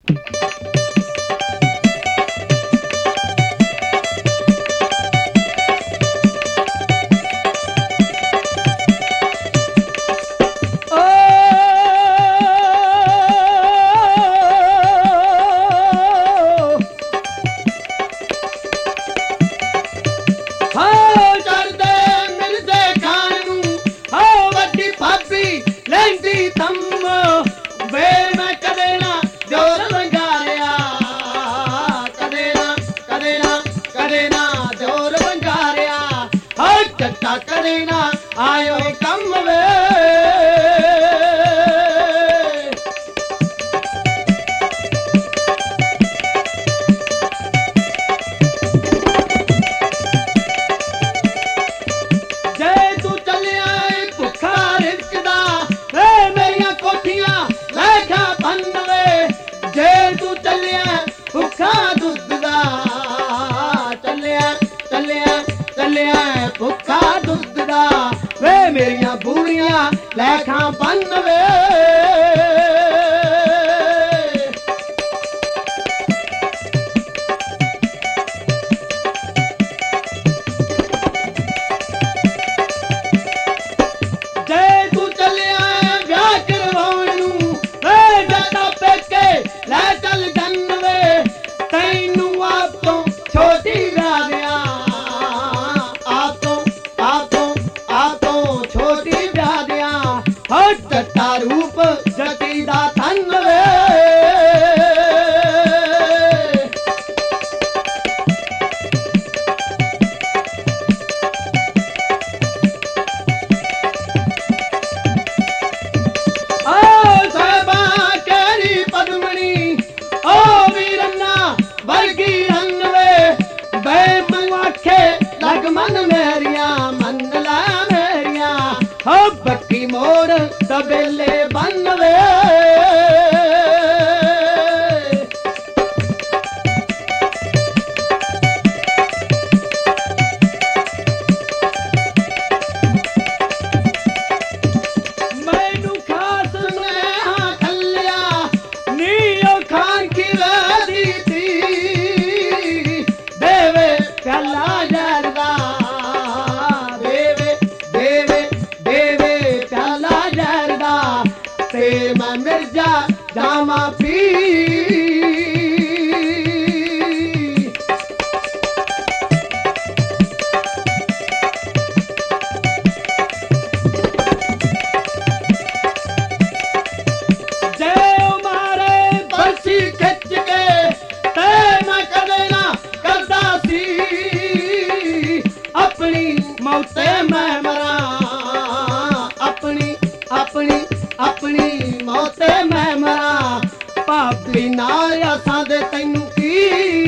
आयो कम वे जे तू चलिया भुखा रिझदा वे मेरिया कोठियां लैखा बन वे जे तू चलिया भुखा दुध दा चलिया चलिया चलिया भुखा दुध दा वे मेरिया बूढ़ियां लैखा बन वे जे तू चलिया ब्याह करवाउण नूं वे जादा पेके लै चल जन वे तैनू आप तो छोटी राधिया जटा रूप जटी दा धन वे ओ साहबा केरी पद्मणी ओ वीरन्ना वर्गी रन वे बे मुआखे लग मन मेरिया मन ला मेरिया हो बक्की मोड़ दबेले बन वे मैनू खास स्नेहा खलिया नीओ खान की वेदी थी देवे प्याला जरदा मैं मिर्जा जामा पी जे मारे बरसी खिच के ते मैं कदे ना करदा सी अपनी मौते मैं मरा अपनी अपनी अपनी मौते मैं मरा भाभी नाल असां दे तैनू की